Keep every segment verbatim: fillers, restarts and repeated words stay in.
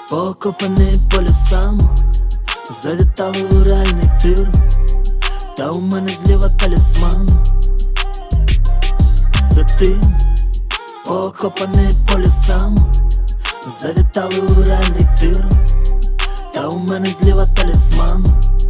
Покопаний по лісам, завітали у реальний тир. Та у мене зліва талісман. Це ти, покопаний по лісам, завітали у реальний тир. Та у мене зліва талісман.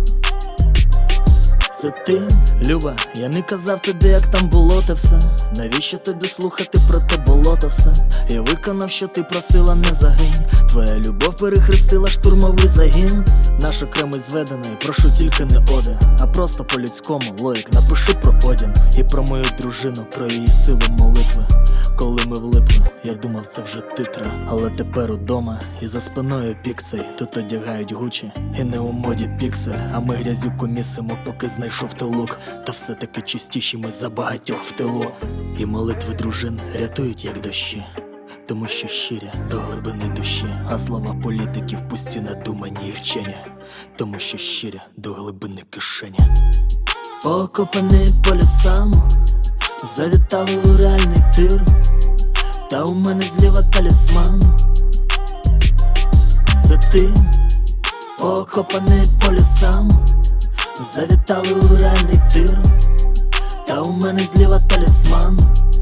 Це ти, Люба, я не казав тобі, як там було те все. Навіщо тобі слухати про те болото все? Я виконав, що ти просила, не загинь. Твоя любов перехрестила штурмовий загін. Наш окремий зведений, прошу тільки не оди, а просто по-людському, лоїк, напиши про Одін. І про мою дружину, про її силу молитви. Коли ми влипли, я думав, це вже титри. Але тепер удома, і за спиною пікцей. Тут одягають гучі, і не у моді піксель. А ми грязюку місимо, поки знайшов ти лук. Та все-таки чистіші ми за багатьох в тилу. І молитви дружин рятують, як дощі, тому що щирі до глибини душі. А слова політиків пусті, надумані і вчені, тому що щирі до глибини кишені. Покопаний по лісам, завітали у реальний тир. Та у мене зліва талісман. Це ти, покопаний по лісам, завітали у реальний тир. Та у мене зліва талісман.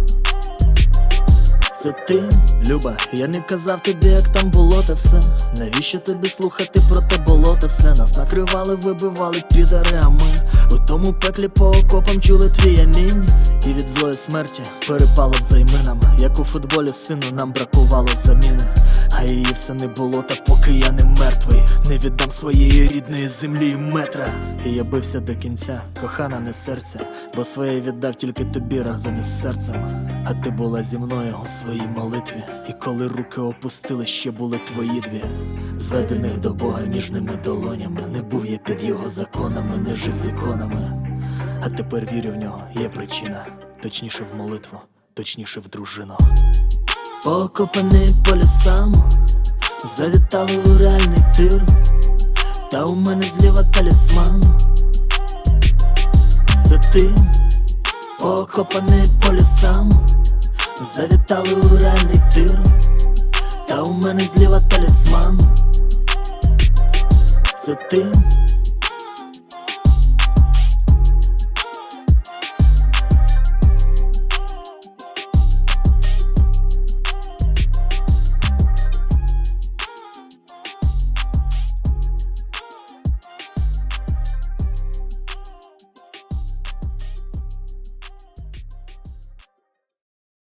Це ти, Люба, я не казав тобі, як там було те все. Навіщо тобі слухати про те болото все? Нас накривали, вибивали підари, а ми у тому пеклі по окопам чули твій амінь. І від злої смерті перепало взайминам, як у футболі сину нам бракувало заміни. А її все не було, та поки я не мертвий, не віддам своєї рідної землі і метра. І я бився до кінця, кохана, не серця, бо своє віддав тільки тобі разом із серцем. А ти була зі мною у своїй молитві, і коли руки опустили, ще були твої дві, зведених до Бога ніжними долонями. Не був я під його законами, не жив з іконами. А тепер вірю в нього, є причина, точніше в молитву, точніше в дружину. Покопаний по лісам, завітали у реальний тир. Та у мене зліва талісман. Це ти, покопаний по лісам, завітали у реальний тир. Та у мене зліва талісман. Це ти.